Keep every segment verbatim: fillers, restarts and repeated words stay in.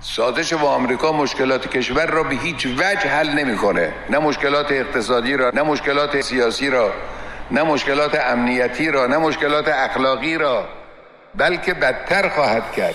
سازش با آمریکا مشکلات کشور را به هیچ وجه حل نمی‌کنه، نه مشکلات اقتصادی را، نه مشکلات سیاسی را، نه مشکلات امنیتی را، نه مشکلات اخلاقی را، بلکه بدتر خواهد کرد.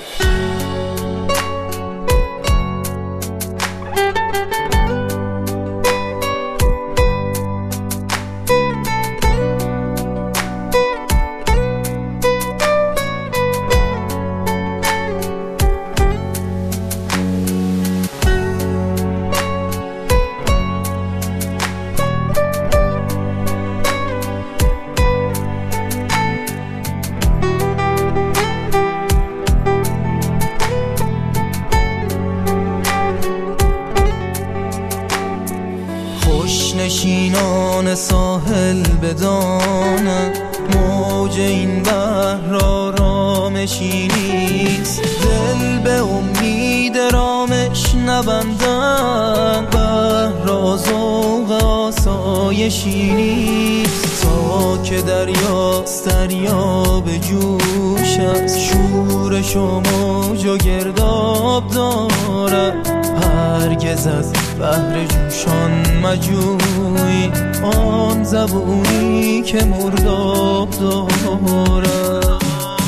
نشینان ساحل بدانند موج این بحر آرامشی نیست، دل به امید رامش نبندند، بحر را ذوق آسایشی نیست، تا که دریاست دریا به جوش است، شورش و موج و گرداب دارد، هرگز از بحر جوشان مجوی آن زبونی که مرداب دارد.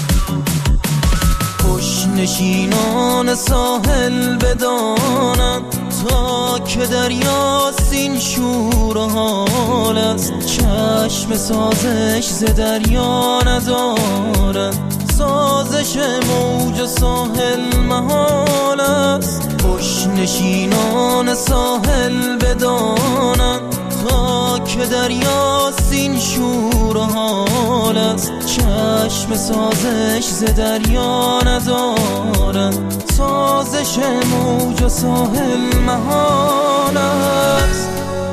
خوش نشینان ساحل بدانند تا که دریاست این شور و حال است، چشم سازش ز دریا ندارد، سازش موج ساحل محال است. خوش نشینان ساحل بدانند تا که دریاست این شور و حال است، چشم سازش ز دریا ندارد، سازش موج و ساحل محال است.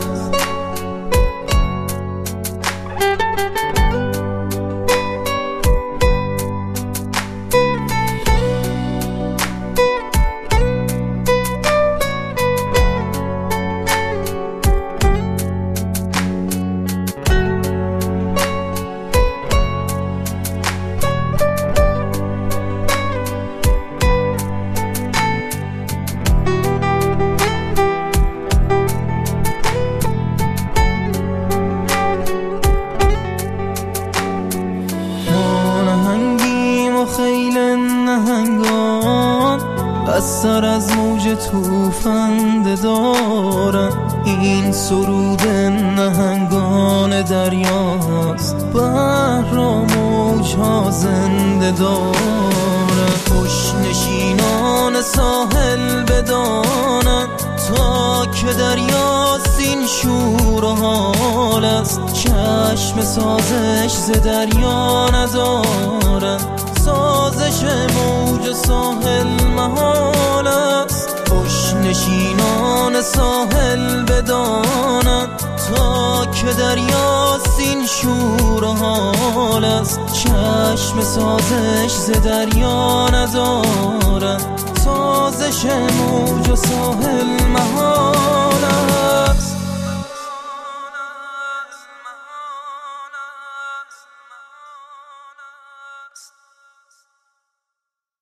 خیل نهنگان بستر از موج توفنده دارم، این سرود نهنگان دریاست، بحر را موجها زنده دارم. خوش نشینان ساحل بدانند تا که دریاست این شور و حال است، چشم سازش ز دریا ندارد، سازش موج ساحل محال است. خوش نشینان ساحل بدانند تا که دریاست این شور و حال است، چشم سازش ز دریا ندارد، سازش موج ساحل